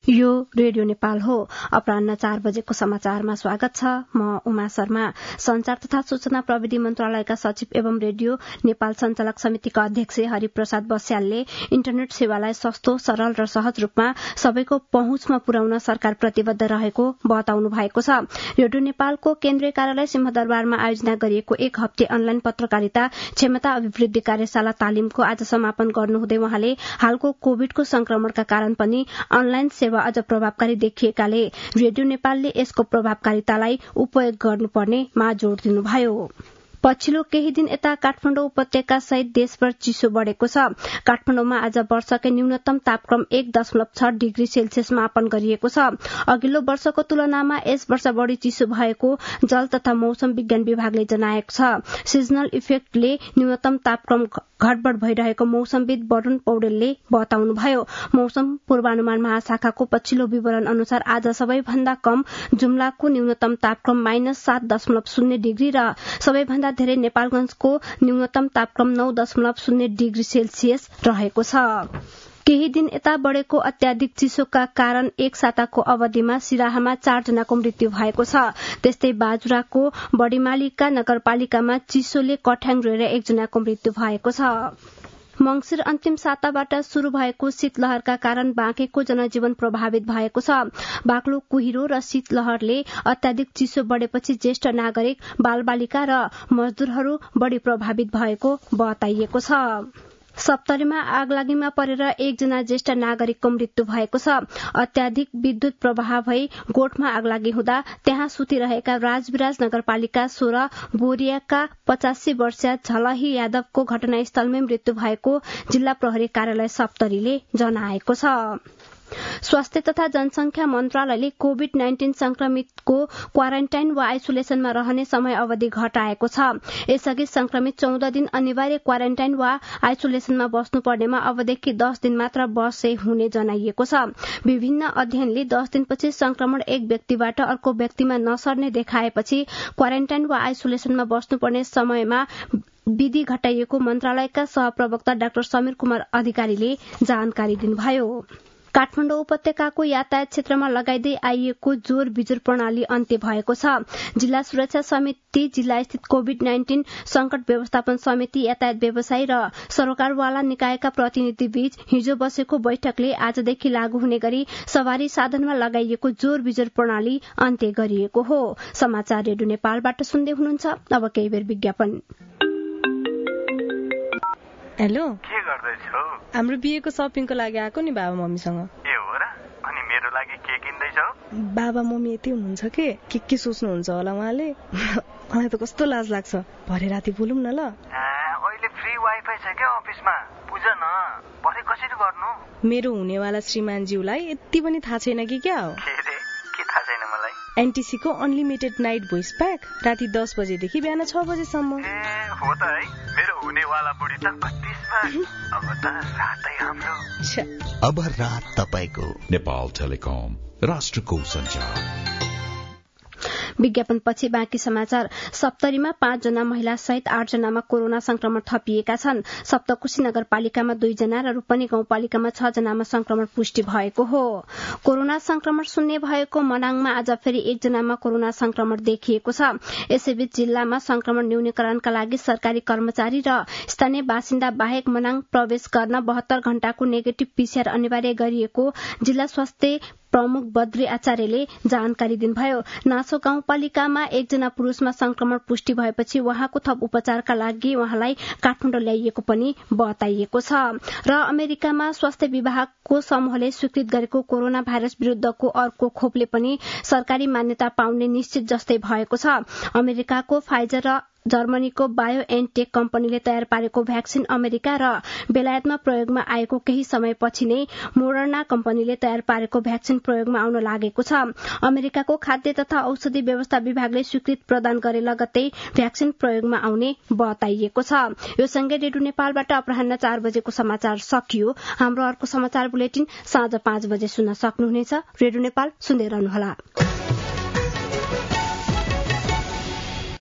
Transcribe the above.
यो रेडियो नेपाल हो। अपराह्न 4 बजेको समाचारमा स्वागत छ। म उमा शर्मा। संचार तथा सूचना प्रविधि मन्त्रालयका सचिव एवं रेडियो नेपाल संचालक समितिका अध्यक्ष हरिप्रसाद बस्यालले इन्टरनेट सेवालाई सस्तो, सरल र सहज रूपमा सबैको पहुँचमा पुर्याउन सरकार प्रतिबद्ध रहेको बताउनु भएको छ। रेडियो नेपालको केन्द्रीय कार्यालय सिंहदरबारमा आयोजना गरिएको 1 हप्ते अनलाइन पत्रकारिता क्षमता अभिवृद्धि कार्यशाला तालिमको आज समापन गर्नुहुँदै उहाँले हालको कोविडको संक्रमणका कारण पनि अनलाइन सेवा अझ प्रभावकारी देखिएकाले रेडियो नेपालले यसको प्रभावकारितालाई उपयोग गर्नुपर्नेमा जोड़ दिनुभयो। पछिल्लो केही दिन यता काठमाडौँ उपत्यका सहित देशभर चिसो बढ़ेको छ। काठमाडौँमा आज वर्षकै न्यूनतम तापक्रम 1.6 डिग्री सेल्सियस मापन गरिएको छ। अघिल्लो वर्षको तुलनामा यस वर्ष बढ़ी चिसो भएको जल तथा मौसम विज्ञान विभागले जनाएको छ। सिजनल इफेक्टले न्यूनतम तापक्रम घटबढ़ भइरहेको मौसमविद वरुण पौडेलले बताउनुभयो। मौसम पूर्वानुमान महाशाखाको पछिल्लो विवरण अनुसार आज सबैभन्दा कम जुम्लाको न्यूनतम तापक्रम -7.0 डिग्री र सबैभन्दा धेरै नेपालगंजको न्यूनतम तापक्रम 9.0 डिग्री सेल्सियस रहेको छ। केही दिन यता बढ़ेको अत्याधिक चिसोका कारण एक साताको अवधिमा सिराहामा 4 जनाको मृत्यु भएको छ। त्यस्तै बाजुराको बड़ीमालिका नगरपालिकामा चिसोले कठ्याङ रोएर 1 जनाको मृत्यु भएको छ। मंगिर अन्तिम साताबाट शुरू भएको शीतलहरका कारण बाँकेको जनजीवन प्रभावित भएको छ। बाक्लो कुहिरो र शीतलहरले अत्याधिक चिसो बढ़ेपछि ज्येष्ठ नागरिक, बालबालिका र मजदूरहरू बढ़ी प्रभावित भएको बताइएको छ। सप्तरीमा आगलागीमा परेर 1 जना ज्येष्ठ नागरिकको मृत्यु भएको छ। अत्याधिक विद्युत प्रवाह भई गोठमा आगलागी हुँदा त्यहाँ सुतिरहेका राजविराज नगरपालिका 16 बोरियाका 85 वर्षीय झलही यादवको घटनास्थलमै मृत्यु भएको जिल्ला प्रहरी कार्यालय सप्तरीले जनाएको छ। स्वास्थ्य तथा जनसंख्या मन्त्रालयले कोविड-19 संक्रमितको क्वारेन्टाइन वा आइसोलेसनमा रहने समय अवधि घटाएको छ। यसअघि संक्रमित 14 दिन अनिवार्य क्वारेन्टाइन वा आइसोलेसनमा बस्नुपर्नेमा अबदेखि 10 दिन मात्र बसे हुने जनाइएको छ। विभिन्न अध्ययनले 10 दिनपछि संक्रमण एक व्यक्तिबाट अर्को व्यक्तिमा नसर्ने देखाएपछि क्वारेन्टाइन वा आइसोलेसनमा बस्नुपर्ने समयमा विधि घटाइएको मन्त्रालयका सहप्रवक्ता डाक्टर समीर कुमार अधिकारीले जानकारी दिनुभयो। काठमाडौँ उपत्यकाको यातायात क्षेत्रमा लगाइदै आइएको जोर बिजोर प्रणाली अन्त्य भएको छ। जिल्ला सुरक्षा समिति, जिल्ला स्थित कोविड-19 संकट व्यवस्थापन समिति, यातायात व्यवसायी र सरकारवाला निकायका प्रतिनिधि बीच हिजो बसेको बैठकले आजदेखि लागू हुने गरी सवारी साधनमा लगाइएको जोर बिजोर प्रणाली अन्त्य गरिएको हो। समाचार रेडियो नेपालबाट सुन्दै हुनुहुन्छ। अब केही बेर विज्ञापन। हेलो, के गर्दैछौ? हाम्रो बिहेको शपिङको लागि आएको नि बाबा मम्मीसँग। ए हो र? अनि मेरो लागि के किन्दैछौ? बाबा मम्मी यति हुनुहुन्छ के सोच्नुहुन्छ होला उहाँले। मलाई त कस्तो लाज लाग्छ। भरे राति बोलौँ न ल। अहिले फ्री वाइफाई छ क्या अफिसमा, बुझ न। भरे कसरी गर्नु? मेरो हुनेवाला श्रीमानज्यूलाई यति पनि थाहा छैन कि क्या हो? के थाहा छैन मलाई? एनटीसी को अनलिमिटेड नाइट भोइस प्याक राति 10 बजेदेखि बिहान 6 बजेसम्म। हो त है, मेरो हुनेवाला बुढी त कति स्मार्ट। अब त रातै हाम्रो। अब रात तपाईको। नेपाल टेलिकम, राष्ट्रको सञ्चार। विज्ञापनपछि बाँकी समाचार। सप्तरीमा 5 जना महिला सहित 8 जनामा कोरोना संक्रमण थपिएका छन्। सप्तकोशी नगरपालिकामा 2 जना र रूपनी गाउँपालिकामा 6 जनामा संक्रमण पुष्टि भएको हो। कोरोना संक्रमण शून्य भएको मनाङमा आज फेरि 1 जनामा कोरोना संक्रमण देखिएको छ। यसैबीच जिल्लामा संक्रमण न्यूनीकरणका लागि सरकारी कर्मचारी र स्थानीय बासिन्दा बाहेक मनाङ प्रवेश गर्न 72 घण्टाको नेगेटिभ पीसीआर अनिवार्य गरिएको जिल्ला स्वास्थ्य प्रमुख बद्री आचार्यले जानकारी दिनुभयो। नासो गाउँपालिकामा 1 जना पुरूषमा संक्रमण पुष्टि भएपछि उहाँको थप उपचारका लागि उहाँलाई काठमाडौँ ल्याइएको पनि बताइएको छ। र अमेरिकामा स्वास्थ्य विभागको समूहले स्वीकृत गरेको कोरोना भाइरस विरूद्धको अर्को खोपले पनि सरकारी मान्यता पाउने निश्चित जस्तै भएको छ। अमेरिकाको फाइजर र जर्मनीको बायोएनटेक कम्पनीले तयार पारेको भ्याक्सिन अमेरिका र बेलायतमा प्रयोगमा आएको केही समयपछि नै मोडर्ना कम्पनीले तयार पारेको भ्याक्सिन प्रयोगमा आउन लागेको छ। अमेरिकाको खाद्य तथा औषधि व्यवस्था विभागले स्वीकृति प्रदान गरे लगत्तै भ्याक्सिन प्रयोगमा आउने बताइएको छ। यो सँगै रेडियो नेपालबाट अपराह्न 4 बजेको समाचार सकियो। हाम्रो अर्को समाचार बुलेटिन साँझ 5 बजे सुन्न सक्नुहुनेछ। रेडियो नेपाल सुन्दै रहनुहोला।